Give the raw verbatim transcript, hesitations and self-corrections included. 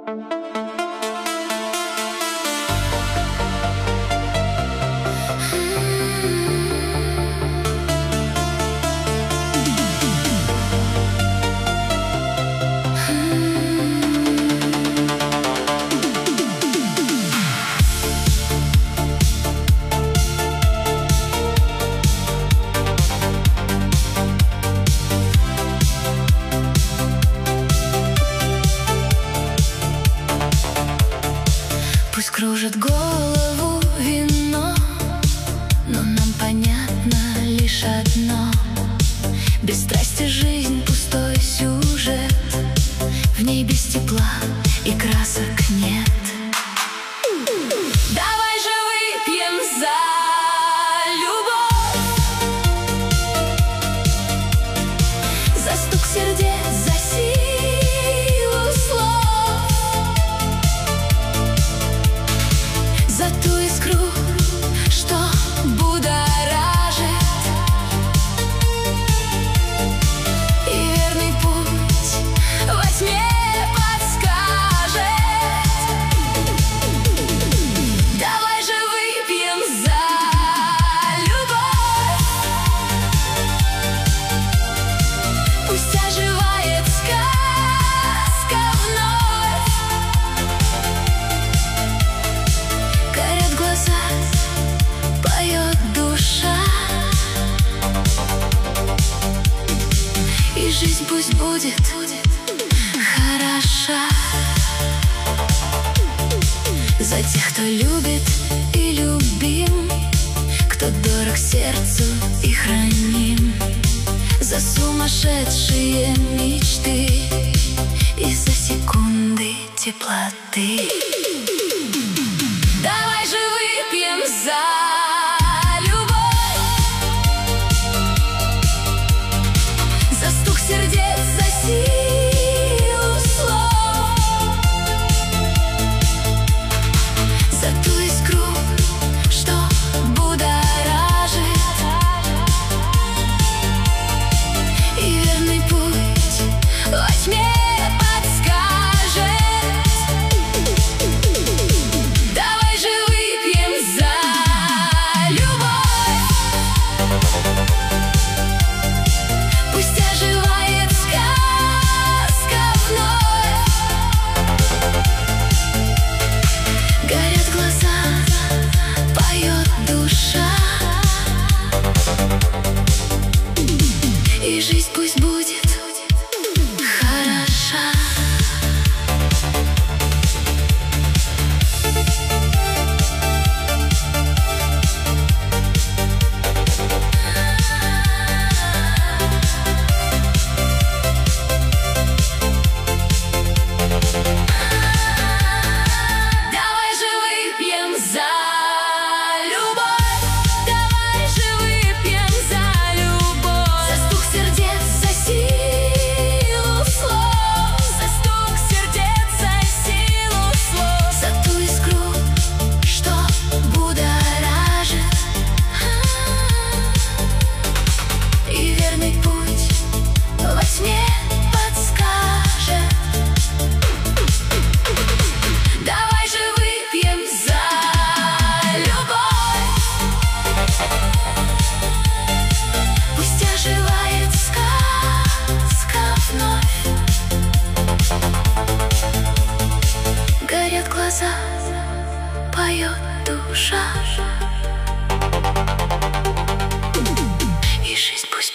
Пусть кружит голову вино, но нам понятно лишь одно: без страсти жизнь пустой сюжет, в ней без тепла и красок нет. Давай же выпьем за любовь, за стук сердец, за силу слов, за ту искру, что будоражит, и верный путь во тьме подскажет. Давай же выпьем за любовь, пусть оживает сказка вновь. Горят глаза, поет душа, и жизнь пусть будет хороша. За тех, кто любит и любим, кто дорог сердцу и храним, за сумасшедшие мечты и за секунды теплоты. Давай же выпьем за любовь, за стук сердец, за силу слов, за ту искру, что будоражит, и верный путь во тьме подскажет. Давай же выпьем за любовь, пусть оживает сказка вновь. Горят глаза, поет душа, и жизнь пусть будет хороша. Давай же выпьем за любовь, давай же выпьем за любовь, за стук сердец, за силу слов, за стук сердец, за силу слов, за ту искру, что будоражит, и верный путь во тьме подскажет. Давай же выпьем за любовь, пусть оживает сказка вновь. Горят глаза, поет душа, и жизнь пусть